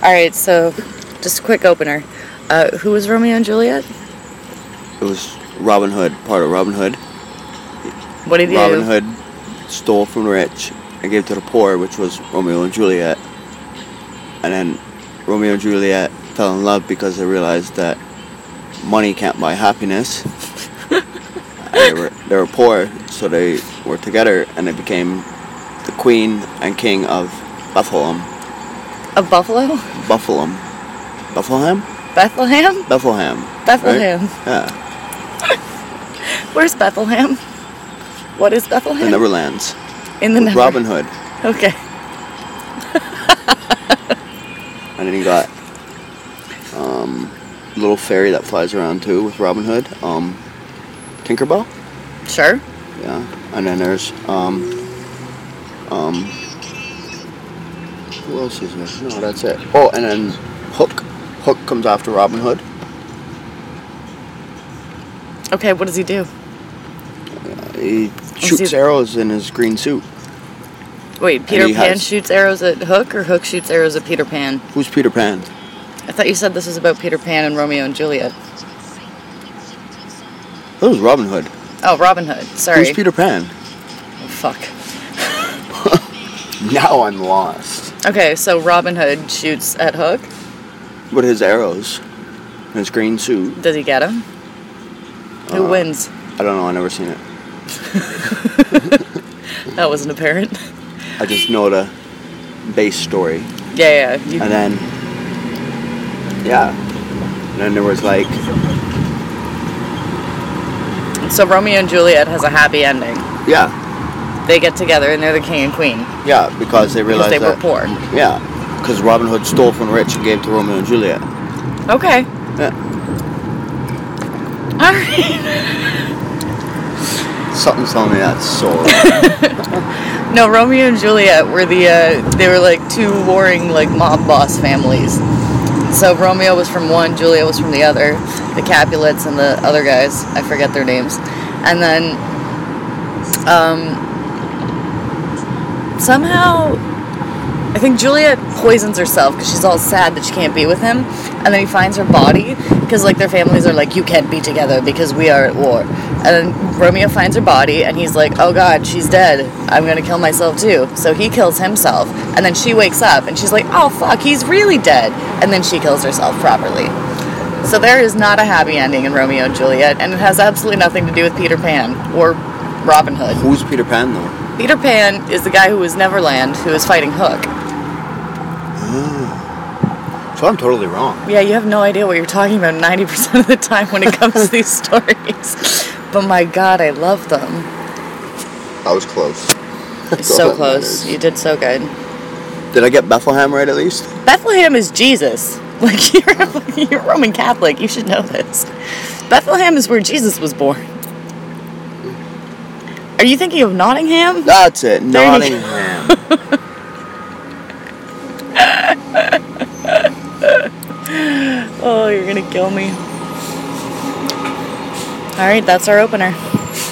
right, so just a quick opener. Who was Romeo and Juliet? It was Robin Hood, part of Robin Hood. What did he Robin do? Hood stole from the rich and gave to the poor, which was Romeo and Juliet. And then Romeo and Juliet fell in love because they realized that money can't buy happiness. And they were poor, so they were together, and they became the queen and king of Bethlehem. Of Buffalo? Bethlehem. Bethlehem? Bethlehem. Bethlehem. Right? Yeah. Where's Bethlehem? What is Bethlehem? The Neverlands. In the Neverlands. Robin Hood. Okay. And then you got little fairy that flies around too with Robin Hood. Tinkerbell. Sure. Yeah. And then there's who else is there? No, that's it. Oh, and then Hook. Hook comes after Robin Hood. Okay, what does he do? He shoots arrows in his green suit. Wait, Peter Pan shoots arrows at Hook, or Hook shoots arrows at Peter Pan? Who's Peter Pan? I thought you said this was about Peter Pan and Romeo and Juliet. That was Robin Hood. Oh, Robin Hood. Sorry. Who's Peter Pan? Oh, fuck. Now I'm lost. Okay, so Robin Hood shoots at Hook. With his arrows. In his green suit. Does he get him? Who wins? I don't know, I've never seen it. That wasn't apparent. I just know the base story. Yeah. And then, and then there was like... So Romeo and Juliet has a happy ending. Yeah. They get together and they're the king and queen. Yeah, because they realized they were poor. Yeah, because Robin Hood stole from the rich and gave to Romeo and Juliet. Okay. Yeah. Alright. Something's telling me that's so... No, Romeo and Juliet were they were like two warring like mob boss families. So Romeo was from one, Juliet was from the other. The Capulets and the other guys, I forget their names. And then somehow I think Juliet poisons herself because she's all sad that she can't be with him, and then he finds her body because like their families are like, you can't be together because we are at war. And then Romeo finds her body and he's like, oh god, she's dead, I'm gonna kill myself too. So he kills himself, and then she wakes up and she's like, oh fuck, he's really dead, and then she kills herself properly. So there is not a happy ending in Romeo and Juliet, and it has absolutely nothing to do with Peter Pan or Robin Hood. Who's Peter Pan though? Peter Pan is the guy who was Neverland, who is fighting Hook. So I'm totally wrong. Yeah, you have no idea what you're talking about 90% of the time when it comes to these stories. But my god, I love them. I was close. So close. You did so good. Did I get Bethlehem right at least? Bethlehem is Jesus. Like, you're Roman Catholic. You should know this. Bethlehem is where Jesus was born. Are you thinking of Nottingham? That's it, Nottingham. Oh, you're gonna kill me. Alright, that's our opener.